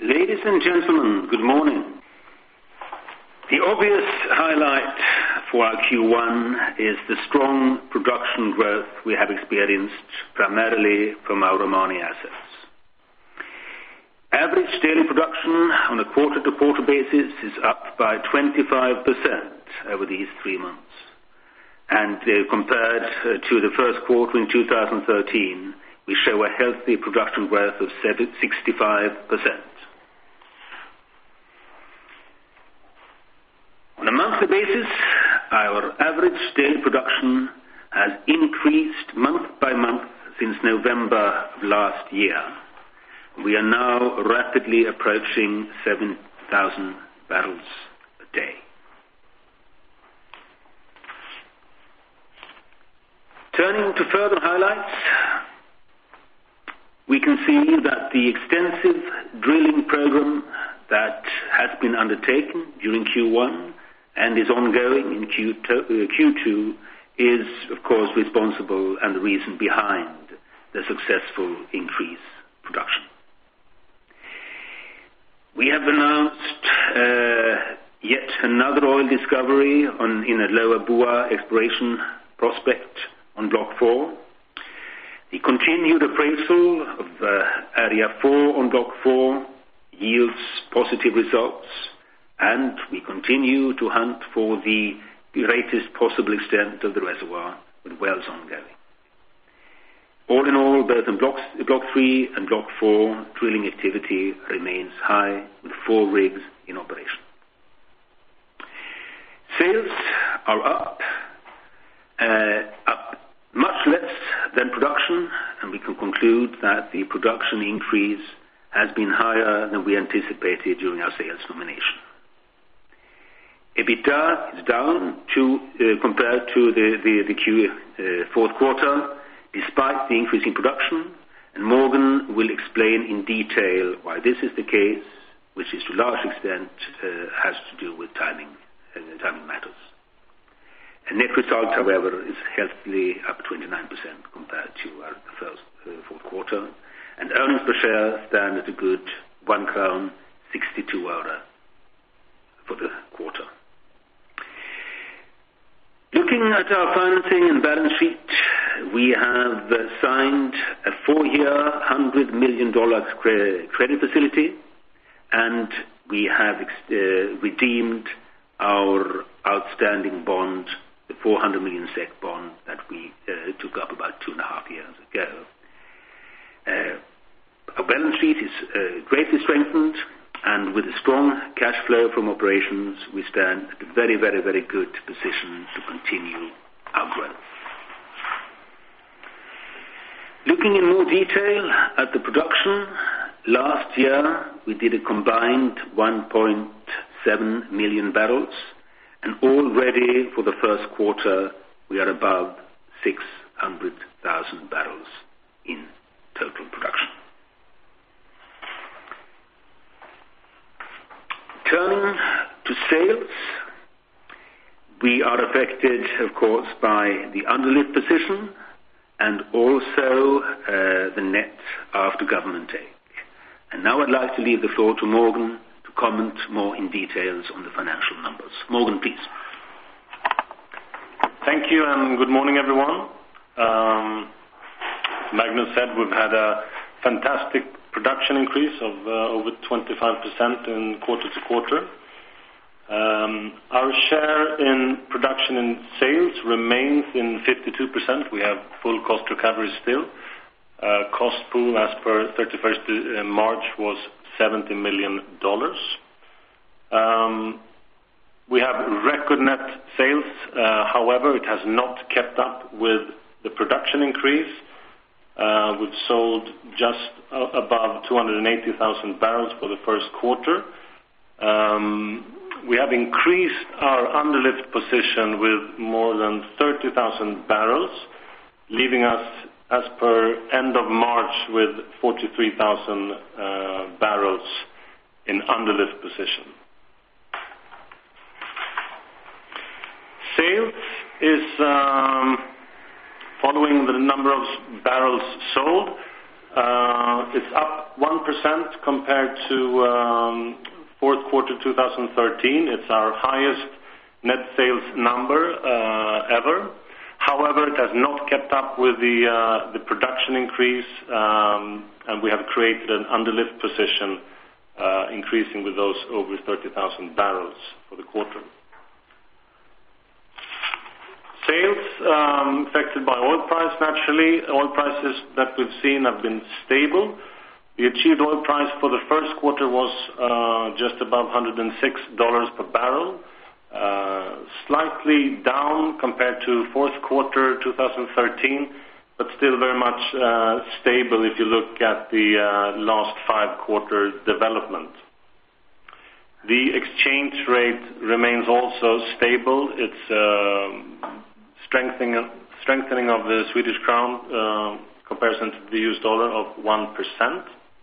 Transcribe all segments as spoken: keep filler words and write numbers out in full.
Ladies and gentlemen, good morning. The obvious highlight for our Q one is the strong production growth we have experienced primarily from our Romani assets. Average daily production on a quarter-to-quarter basis is up by twenty-five percent over these three months. And uh, compared uh, to the first quarter in two thousand thirteen, we show a healthy production growth of sixty-five percent. On a monthly basis, our average daily production has increased month by month since November of last year. We are now rapidly approaching seven thousand barrels a day. Turning to further highlights, we can see that the extensive drilling program that has been undertaken during Q one and is ongoing in Q two is, of course, responsible and the reason behind the successful increase in production. We have announced uh, yet another oil discovery on, in a Lower Bua exploration prospect on Block four. The continued appraisal of uh, Area four on Block four yields positive results, and we continue to hunt for the greatest possible extent of the reservoir with wells ongoing. All in all, both in blocks, Block three and Block four, drilling activity remains high with four rigs in operation. Sales are up, uh, up much less than production, and we can conclude that the production increase has been higher than we anticipated during our sales nomination. EBITDA is down to, uh, compared to the, the, the Q uh, fourth quarter, despite the increase in production, and Morgan will explain in detail why this is the case, which is to a large extent uh, has to do with timing, uh, timing matters. And net result, however, is healthily up twenty-nine percent compared to our first uh, fourth quarter, and earnings per share stand at a good one crown sixty-two öre for the quarter. Looking at our financing and balance sheet, we have uh, signed a four-year, one hundred million dollars cre- credit facility, and we have ex- uh, redeemed our outstanding bond, the four hundred million SEK bond that we uh, took up about two and a half years ago. Uh, our balance sheet is uh, greatly strengthened, and with a strong cash flow from operations, we stand at a very, very, very good position to continue our growth. Looking in more detail at the production, last year we did a combined one point seven million barrels, and already for the first quarter we are above six hundred thousand barrels in total production. Turning to sales, we are affected, of course, by the underlift position and also uh, the net after government take. And now I'd like to leave the floor to Morgan to comment more in details on the financial numbers. Morgan, please. Thank you, and good morning, everyone. Um, Magnus said we've had a fantastic production increase of uh, over twenty-five percent in quarter to quarter. Um, our share in production and sales remains in fifty-two percent. We have full cost recovery still. Uh, cost pool as per thirty-first of March was seventy million dollars. Um, we have record net sales. Uh, however, it has not kept up with the production increase. Uh, we've sold just uh, above two hundred eighty thousand barrels for the first quarter. Um, we have increased our underlift position with more than thirty thousand barrels, leaving us as per end of March with forty-three thousand uh, barrels in underlift position. Sales is um, following the number of barrels sold. Uh, it's up one percent compared to um, fourth quarter two thousand thirteen. It's our highest net sales number uh, ever. However, it has not kept up with the, uh, the production increase, um, and we have created an underlift position, uh, increasing with those over thirty thousand barrels for the quarter. Sales um, affected by oil price, naturally. Oil prices that we've seen have been stable. The achieved oil price for the first quarter was uh, just above one hundred six dollars per barrel, uh, slightly down compared to fourth quarter two thousand thirteen, but still very much uh, stable if you look at the uh, last five quarter development. The exchange rate remains also stable. It's uh, strengthening, strengthening of the Swedish crown uh, comparison to the U S dollar of one percent.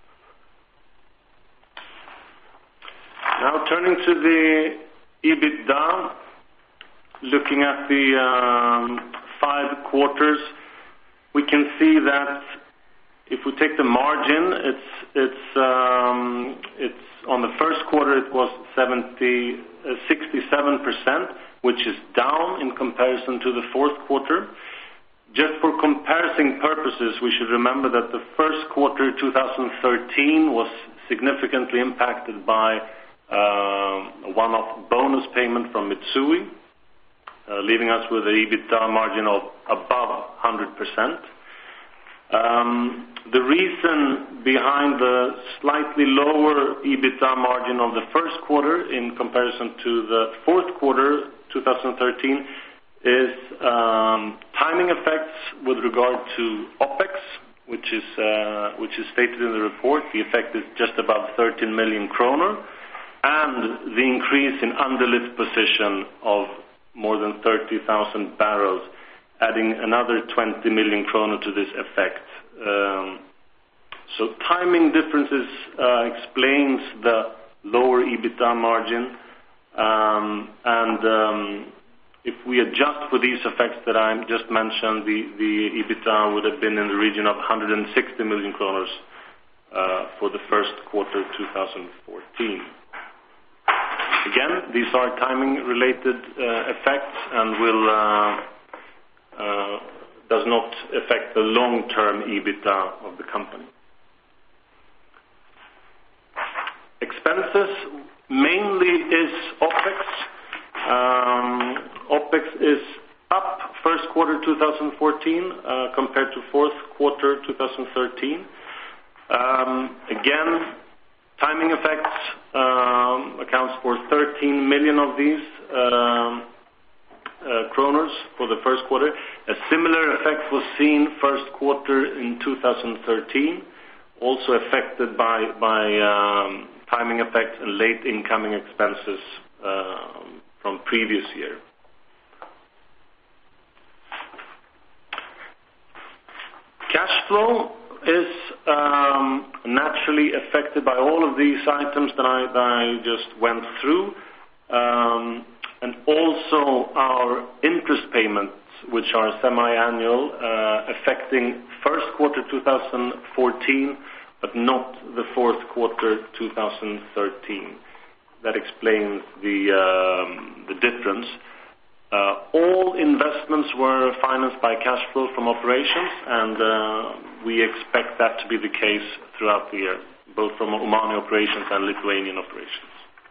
Now turning to the EBITDA, looking at the um, five quarters, we can see that if we take the margin, it's it's um, it's on the first quarter it was seventy, uh, sixty-seven percent, which is down in comparison to the fourth quarter. Just for comparison purposes, we should remember that the first quarter two thousand thirteen was significantly impacted by uh, a one-off bonus payment from Mitsui, uh, leaving us with an EBITDA margin of above one hundred percent. Um, the reason behind the slightly lower EBITDA margin of the first quarter in comparison to the fourth quarter two thousand thirteen is um, timing effects with regard to OPEX, which is uh, which is stated in the report. The effect is just above thirteen million kronor, and the increase in underlift position of more than thirty thousand barrels, adding another twenty million kronor to this effect. Um, so timing differences uh, explains the lower EBITDA margin, um, and um, if we adjust for these effects that I just mentioned, the, the EBITDA would have been in the region of one hundred sixty million kronor uh, for the first quarter two thousand fourteen. Again, these are timing-related uh, effects and will uh, uh, does not affect the long-term EBITDA of the company. Expenses mainly is OPEX. Um, OPEX is up first quarter two thousand fourteen uh, compared to fourth quarter two thousand thirteen. Um, again, timing effects um, accounts for thirteen million of these um, uh, kroners for the first quarter. A similar effect was seen first quarter in two thousand thirteen, also affected by, by um, timing effects and late incoming expenses um, from previous year. Cash flow is um, naturally affected by all of these items that I, that I just went through, um, and also our interest payments, which are semi-annual, uh, affecting first quarter two thousand fourteen, but not the fourth quarter two thousand thirteen. That explains the, um, the difference. Uh, all investments were financed by cash flow from operations, and uh, we expect that to be the case throughout the year, both from Omani operations and Lithuanian operations.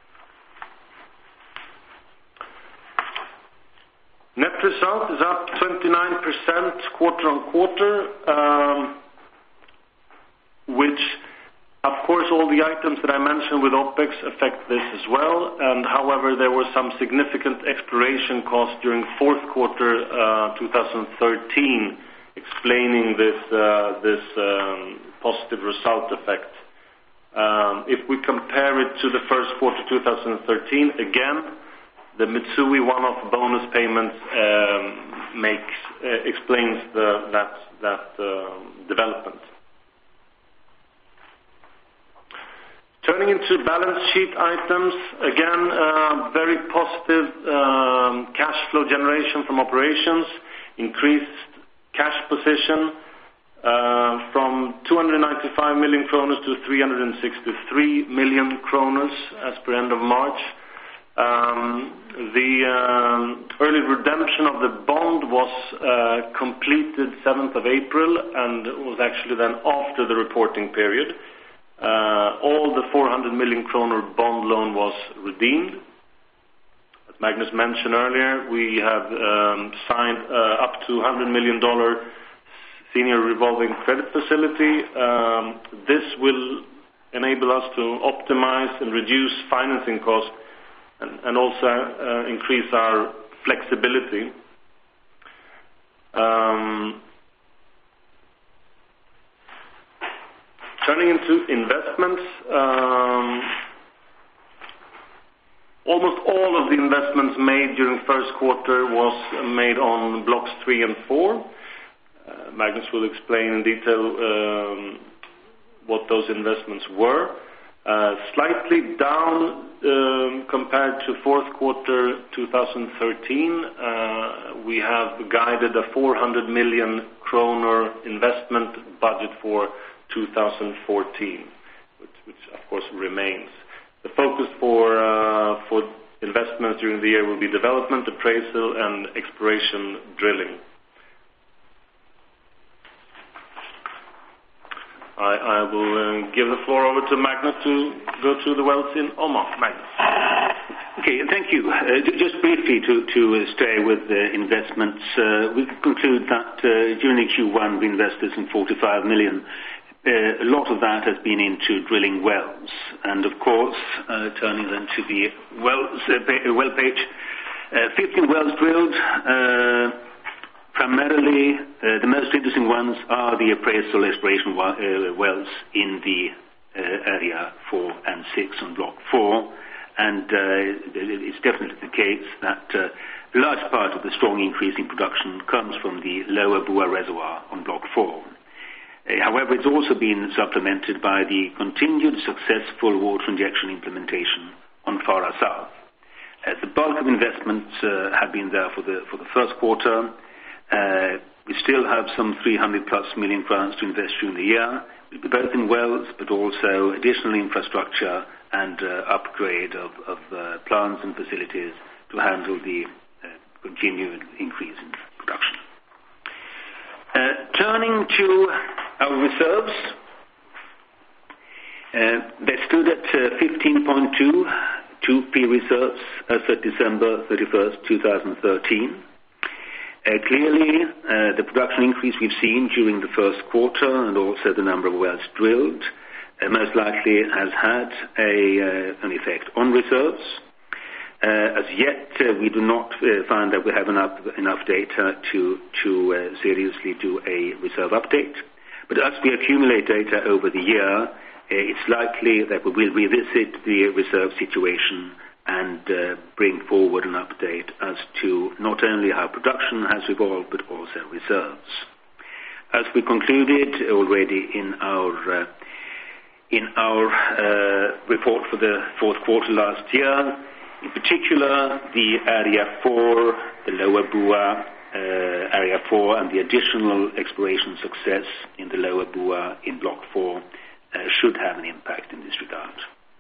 Net result is up twenty-nine percent quarter on quarter, um, which, of course, all the items that I mentioned with OPEX affect this as well. And however, there were some significant exploration costs during fourth quarter uh, two thousand thirteen, explaining this uh, this um, positive result effect. Um, if we compare it to the first quarter two thousand thirteen, again, the Mitsui one-off bonus payments um, makes uh, explains the, that that uh, development. Turning into balance sheet items, again, uh, very positive um, cash flow generation from operations, increased cash position, uh, from two hundred ninety-five million kronor to three hundred sixty-three million kronor as per end of March. Um, the um, early redemption of the bond was uh, completed seventh of April and was actually then after the reporting period. Uh, all the four hundred million kronor bond loan was redeemed. As Magnus mentioned earlier, we have um, signed uh, up to one hundred million dollars senior revolving credit facility. Um, this will enable us to optimize and reduce financing costs and, and also uh, increase our flexibility. Um, turning into investments, um, almost all of the investments made during first quarter was made on blocks three and four. Uh, Magnus will explain in detail um, what those investments were. Uh, slightly down um, compared to fourth quarter two thousand thirteen. Uh, we have guided a four hundred million kronor investment budget for two thousand fourteen, which, which of course remains. The focus for uh, for investments during the year will be development, appraisal, and exploration drilling. I, I will uh, give the floor over to Magnus to go through the wells in Oman. Magnus. Okay, thank you. Uh, just briefly to, to uh, stay with the investments, uh, we conclude that uh, during Q one we invested in forty-five million. Uh, a lot of that has been into drilling wells, and of course, uh, turning then to the wells, uh, pa- well page, uh, fifteen wells drilled. Uh, primarily, uh, the most interesting ones are the appraisal exploration wa- uh, wells in the uh, area four and six on block four, and uh, it's definitely the case that uh, a large part of the strong increase in production comes from the lower Bua reservoir on block four. Uh, however, it's also been supplemented by the continued successful water injection implementation on Farah South. Uh, the bulk of investments uh, have been there for the for the first quarter. Uh, we still have some three hundred plus million crowns to invest during the year, both in wells, but also additional infrastructure and uh, upgrade of, of uh, plants and facilities to handle the uh, continued increase in production. Uh, turning to our reserves, uh, they stood at uh, fifteen point two two P reserves as of December thirty-first, twenty thirteen. Uh, clearly, uh, the production increase we've seen during the first quarter and also the number of wells drilled uh, most likely has had a, uh, an effect on reserves. Uh, as yet, uh, we do not uh, find that we have enough, enough data to, to uh, seriously do a reserve update. But as we accumulate data over the year, uh, it's likely that we will revisit the reserve situation and uh, bring forward an update as to not only how production has evolved, but also reserves. As we concluded already in our uh, in our uh, report for the fourth quarter last year, in particular the area four, the lower Bua uh, area four, and the additional exploration success in the lower Bua in block four uh, should have an impact in this regard.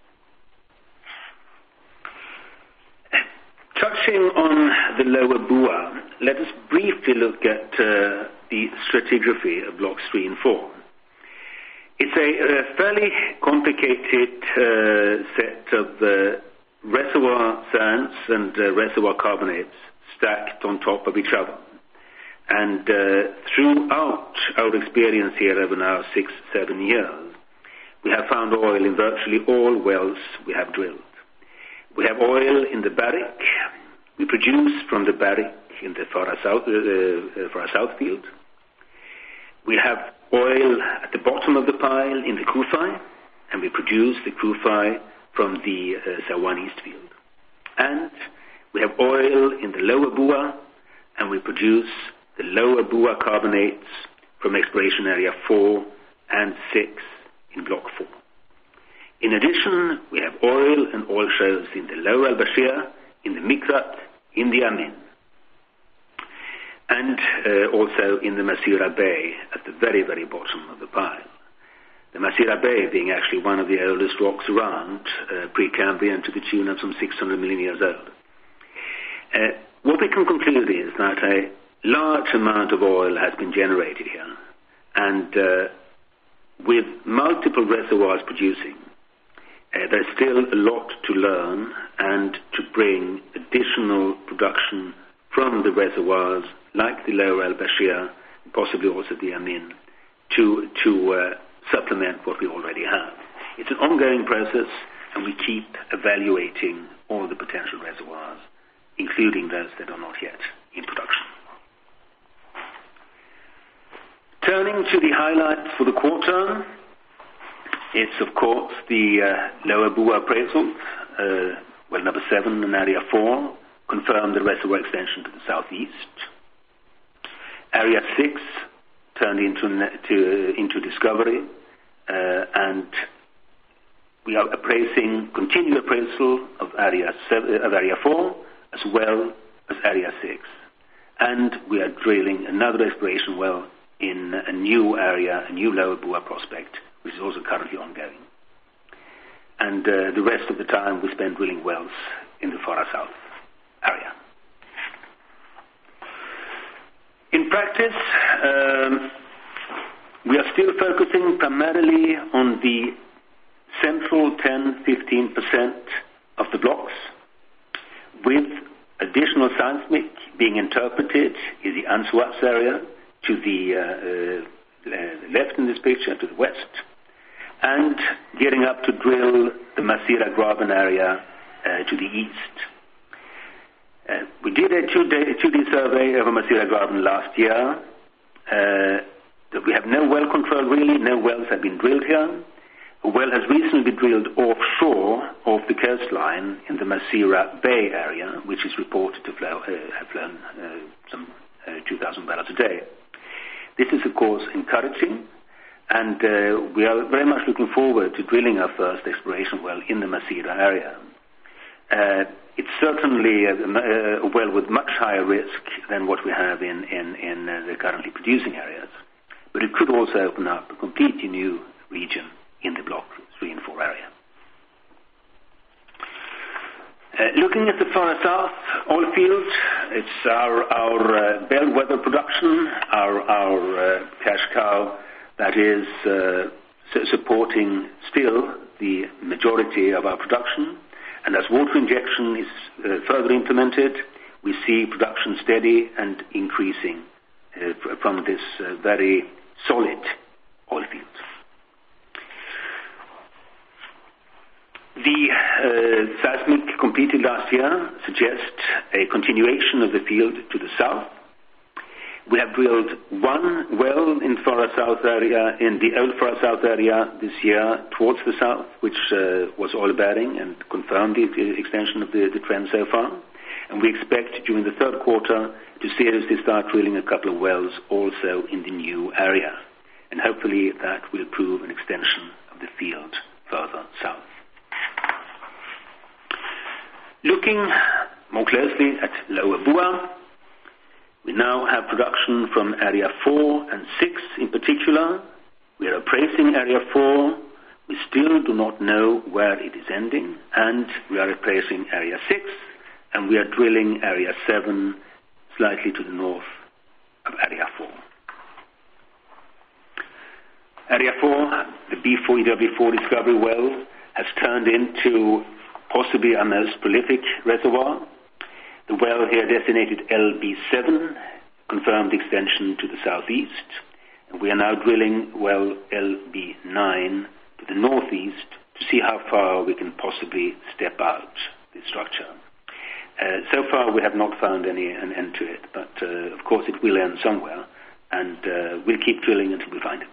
Touching on the lower Bua, let us briefly look at uh, the stratigraphy of blocks three and four. It's a, a fairly complicated uh, set of uh, reservoir sands and uh, reservoir carbonates stacked on top of each other. And uh, throughout our experience here over now six, seven years, we have found oil in virtually all wells we have drilled. We have oil in the Barrick. We produce from the Barrick in the Farah South, uh, uh, Farah South field. We have oil at the bottom of the pile in the Kufai, and we produce the Kufai from the uh, Sawan East field. And we have oil in the lower Bua, and we produce the lower Bua carbonates from exploration area four and six in block four. In addition, we have oil and oil shows in the lower Al-Bashir, in the Mikrat, in the Amin. and uh, also in the Masira Bay at the very, very bottom of the pile. The Masira Bay being actually one of the oldest rocks around, uh, pre-Cambrian, to the tune of some six hundred million years old. Uh, what we can conclude is that a large amount of oil has been generated here, and uh, with multiple reservoirs producing, uh, there's still a lot to learn and to bring additional production from the reservoirs like the Lower El Bashir, possibly also the Amin, to, to uh, supplement what we already have. It's an ongoing process, and we keep evaluating all the potential reservoirs, including those that are not yet in production. Turning to the highlights for the quarter, it's of course the uh, Lower Bua appraisal, uh, well number seven in Area four, confirmed the reservoir extension to the southeast. Area six turned into to, into discovery, uh, and we are appraising, continued appraisal of Area seven, of Area four, as well as Area six, and we are drilling another exploration well in a new area, a new Lower Bua prospect, which is also currently ongoing. And uh, the rest of the time we spend drilling wells in the Farah South area. In practice, um, we are still focusing primarily on the central ten to fifteen percent of the blocks, with additional seismic being interpreted in the Answats area to the uh, uh, left in this picture, to the west, and getting up to drill the Masira Graben area uh, to the east. Uh, we did a two-day, two-day survey of Masira Graben last year. Uh, we have no well control really, no wells have been drilled here. A well has recently been drilled offshore off the coastline in the Masira Bay area, which is reported to flow, uh, have flown uh, some uh, two thousand barrels a day. This is, of course, encouraging, and uh, we are very much looking forward to drilling our first exploration well in the Masira area. Uh, it's certainly a, a well with much higher risk than what we have in, in, in uh, the currently producing areas, but it could also open up a completely new region in the block three and four area. Uh, looking at the far south oil field, it's our, our uh, bellwether production, our, our uh, cash cow that is uh, su- supporting still the majority of our production. And as water injection is uh, further implemented, we see production steady and increasing uh, from this uh, very solid oil field. The uh, seismic completed last year suggests a continuation of the field to the south. We have drilled one well in Farah South area, in the old Farah South area this year towards the south, which uh, was oil bearing and confirmed the, the extension of the, the trend so far. And we expect during the third quarter to seriously start drilling a couple of wells also in the new area. And hopefully that will prove an extension of the field further south. Looking more closely at Lower Bua, we now have production from Area four and six in particular. We are appraising Area four. We still do not know where it is ending, and we are appraising Area six, and we are drilling Area seven slightly to the north of Area four. Area four, the B four E W four discovery well, has turned into possibly our most prolific reservoir. The well here designated L B seven confirmed extension to the southeast, and we are now drilling well L B nine to the northeast to see how far we can possibly step out this structure. Uh, so far we have not found any an end to it, but uh, of course it will end somewhere, and uh, we'll keep drilling until we find it.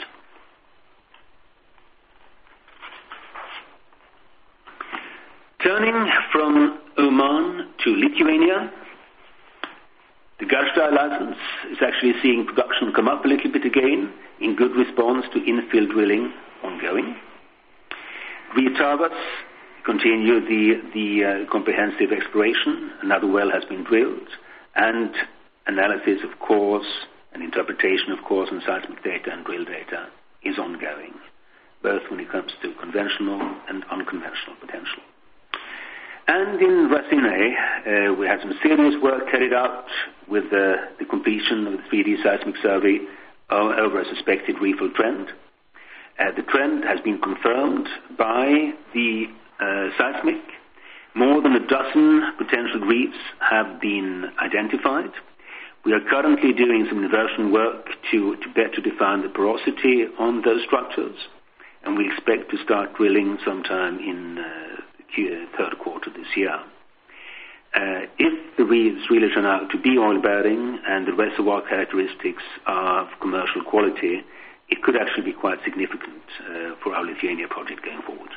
Turning from Oman to Lithuania, the Gazdai license is actually seeing production come up a little bit again in good response to infill drilling ongoing. Vytavas continue the, the uh, comprehensive exploration. Another well has been drilled, and analysis, of course, and interpretation, of course, on seismic data and drill data is ongoing, both when it comes to conventional and unconventional potential. And in Racine, uh, we had some serious work carried out with uh, the completion of the three D seismic survey over a suspected refill trend. Uh, the trend has been confirmed by the uh, seismic. More than a dozen potential reefs have been identified. We are currently doing some inversion work to, to better define the porosity on those structures, and we expect to start drilling sometime in uh, the third quarter this year. Uh, if the reefs really turn out to be oil-bearing and the reservoir characteristics are of commercial quality, it could actually be quite significant uh, for our Lithuania project going forward.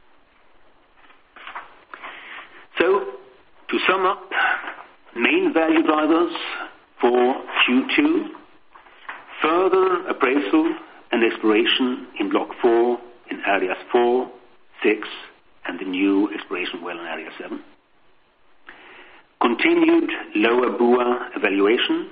So, to sum up, main value drivers for Q two, further appraisal and exploration in Block four in areas four, six, and the new exploration well in Area seven. Continued lower Bua evaluation.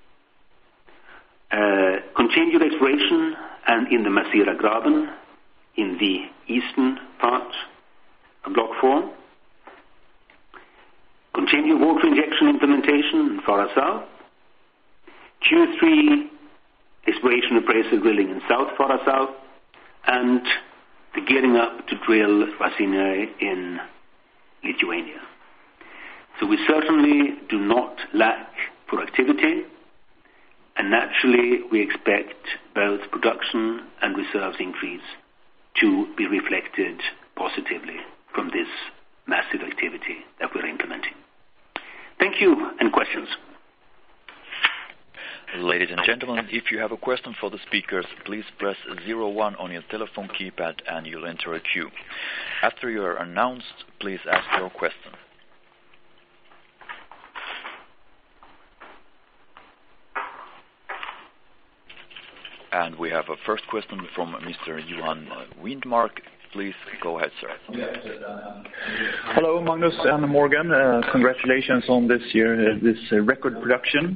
Uh, continued exploration and in the Masira Graben in the eastern part of Block four. Continued water injection implementation in Farah South. Q three exploration appraisal drilling in South Farah South, and the gearing up to drill Racine in Lithuania. So we certainly do not lack for activity, and naturally we expect both production and reserves increase to be reflected positively from this massive activity that we're implementing. Thank you, and questions. Ladies and gentlemen, if you have a question for the speakers, please press zero one on your telephone keypad and you'll enter a queue. After you are announced, please ask your question. And we have a first question from Mister Johan Windmark. Please go ahead, sir. Hello, Magnus and Morgan. Uh, congratulations on this year, uh, this uh, record production.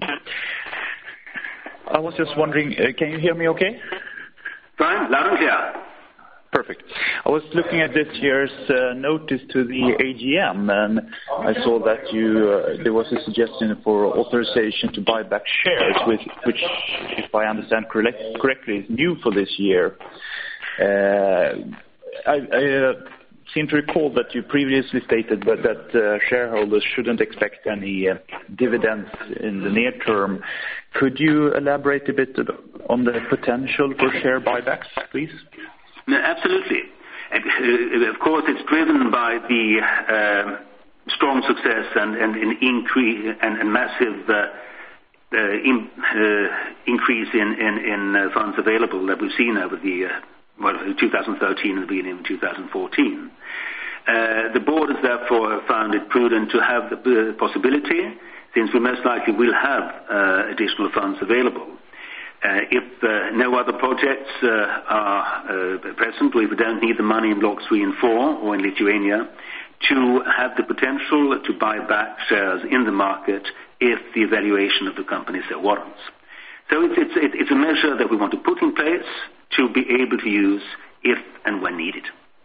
I was just wondering, uh, can you hear me okay? Fine, loud and clear. Perfect. I was looking at this year's uh, notice to the A G M, and I saw that you uh, there was a suggestion for authorization to buy back shares, with, which, if I understand correct, correctly, is new for this year. Uh, I, I uh, seem to recall that you previously stated that, that uh, shareholders shouldn't expect any uh, dividends in the near term. Could you elaborate a bit on the potential for share buybacks, please? No, absolutely. Of course, it's driven by the uh, strong success and, and an increase and, and massive uh, uh, in, uh, increase in, in, in uh, funds available that we've seen over the uh, well, twenty thirteen and the beginning of two thousand fourteen. Uh, the board has therefore found it prudent to have the possibility, since we most likely will have uh, additional funds available. Uh, if uh, no other projects uh, are uh, present, or if we don't need the money in Blocks three and four or in Lithuania, to have the potential to buy back shares in the market if the evaluation of the company so warrants. So it's, it's, it's a measure that we want to put in place to be able to use if and when needed.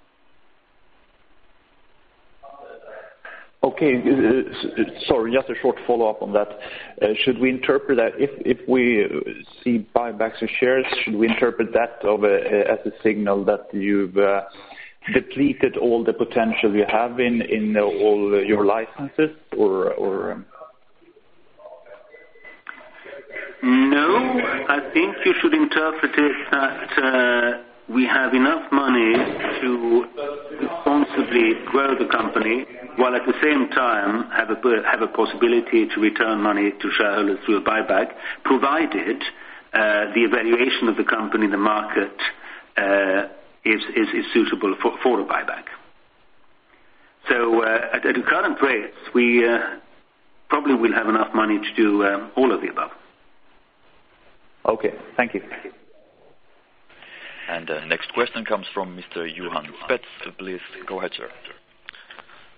Okay, uh, sorry, just a short follow-up on that. Uh, should we interpret that if, if we see buybacks of shares, should we interpret that of a, as a signal that you've uh, depleted all the potential you have in, in all your licenses, or... or um... No, I think you should interpret it that uh, we have enough money to responsibly grow the company, while at the same time have a, have a possibility to return money to shareholders through a buyback, provided uh, the evaluation of the company in the market uh, is, is, is suitable for, for a buyback. So uh, at, at the current rates, we uh, probably will have enough money to do um, all of the above. Okay, thank you. And the uh, next question comes from Mister Johan Spets. Please go ahead, sir.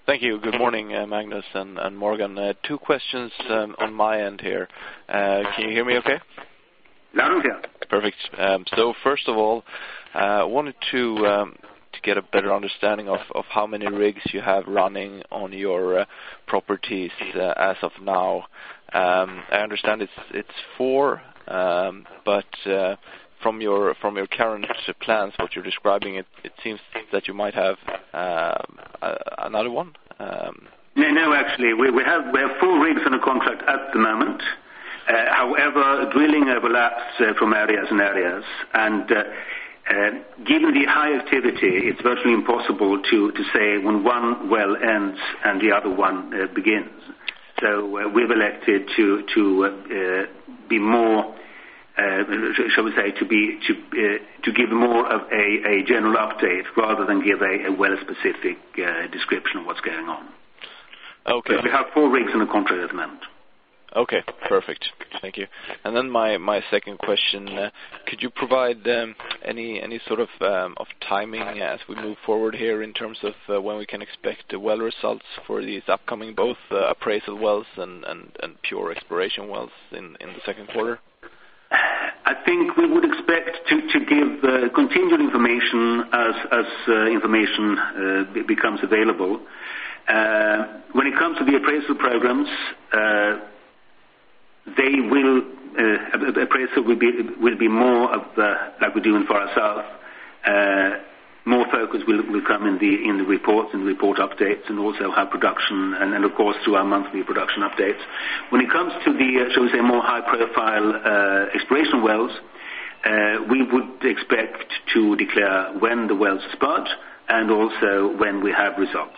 Thank you. Good morning, uh, Magnus and, and Morgan. Uh, two questions um, on my end here. Uh, can you hear me okay? Loud and clear. Perfect. Um, so first of all, I uh, wanted to um, to get a better understanding of, of how many rigs you have running on your uh, properties uh, as of now. Um, I understand it's it's four, um, but uh, from your from your current plans, what you're describing, it, it seems that you might have uh, another one. Um, no, no, actually, we, we have we have four rigs on a contract at the moment. Uh, however, drilling overlaps uh, from areas and areas, and uh, uh, given the high activity, it's virtually impossible to, to say when one well ends and the other one uh, begins. So uh, we've elected to to uh, be more, uh, shall we say, to be to uh, to give more of a, a general update rather than give a, a well-specific uh, description of what's going on. Okay. But we have four rigs on the contract at the moment. Okay, perfect. Thank you. And then my, my second question, uh, could you provide um, any any sort of um, of timing as we move forward here in terms of uh, when we can expect the well results for these upcoming both uh, appraisal wells and, and, and pure exploration wells in, in the second quarter? I think we would expect to, to give uh, continued information as, as uh, information uh, be- becomes available. Uh, when it comes to the appraisal programs, uh, they will, uh, appraisal will be, will be more of, uh, like we do in Far South, uh, more focus will, will come in the, in the reports and report updates, and also how production, and, and of course through our monthly production updates. When it comes to the, uh, shall we say, more high profile, uh, exploration wells, uh, we would expect to declare when the wells are spud, and also when we have results.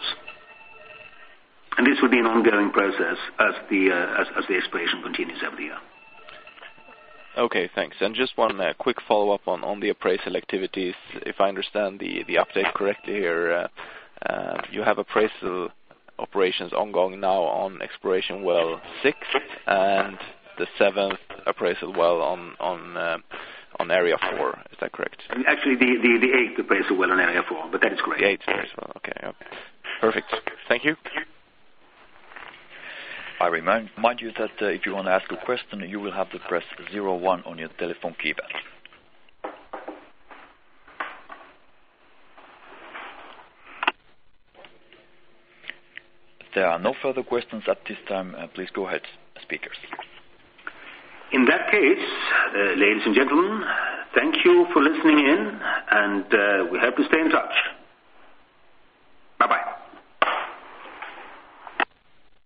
And this will be an ongoing process as the uh, as, as the exploration continues over the year. Okay, thanks. And just one uh, quick follow-up on, on the appraisal activities. If I understand the, the update correctly here, uh, uh, you have appraisal operations ongoing now on exploration well six and the seventh appraisal well on on uh, on area four. Is that correct? Actually, the, the, the eighth appraisal well on area four, but that is correct. The eighth appraisal well. Okay, okay. Perfect. Thank you. I remind, remind you that uh, if you want to ask a question, you will have to press zero one on your telephone keypad. There are no further questions at this time. Uh, please go ahead, speakers. In that case, uh, ladies and gentlemen, thank you for listening in, and uh, we hope to stay in touch.